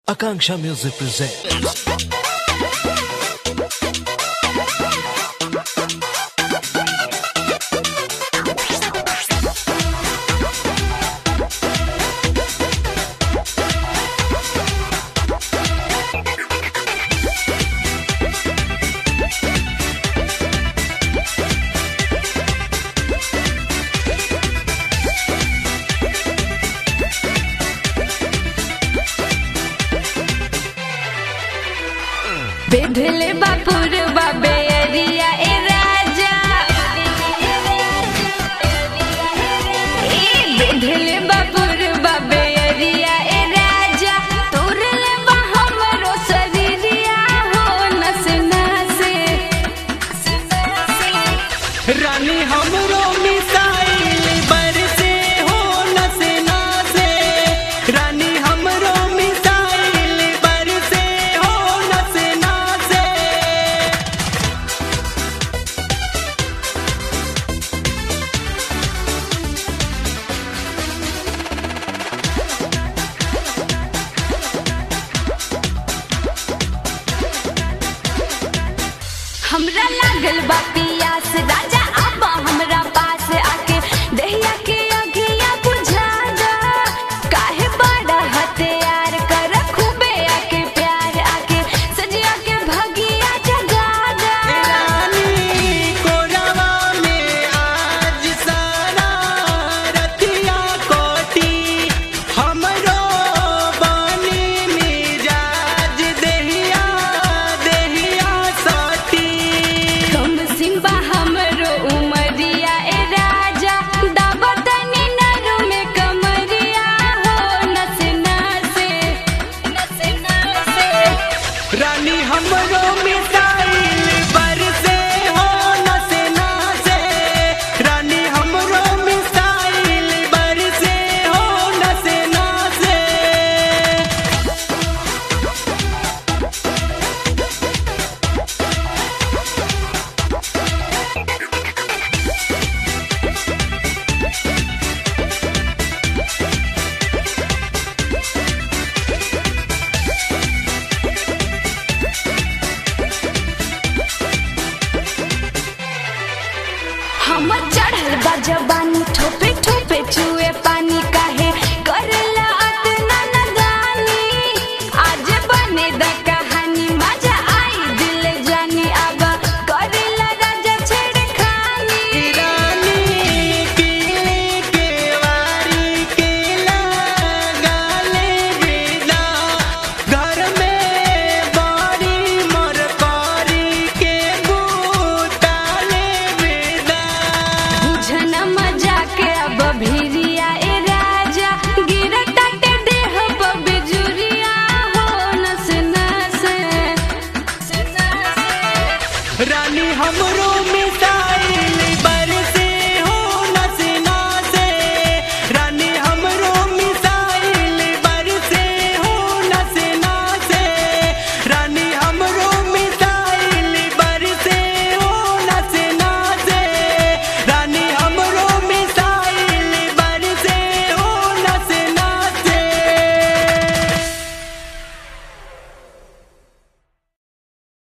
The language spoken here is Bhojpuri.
Akanksha Music presents. बेढले बापुर बाबे अरिया ए राजा बेढले बापुर बाबे अरिया ए राजा तोरले बा हमरो शरीरिया हो नस नसे रानी हमरो मिसाइल बरसे हो नस नसे रानी हमरो मिसाइल बरसे हो नस नसे हमरा लागल बा पियास राजा आबा हमरा पास आके दहिया के अगिया बुझा जा काहे बड़ा हथियार कर खूबे आके प्यार आके सजिया के भगिया जगा जा रानी कोरावा में आज सारा रतिया कोटी हमरो बानी मिजाज देहिया देहिया साटी कम सिंबा हमरो उमरिया ए राजा दाबतनी नरु में कमरिया हो नस नसे रानी हमरो मिसाइल बरसे हो नसे नसे रानी हमरो मिसाइल बरसे हो नसे नसे हम चढ़ल बा जवानी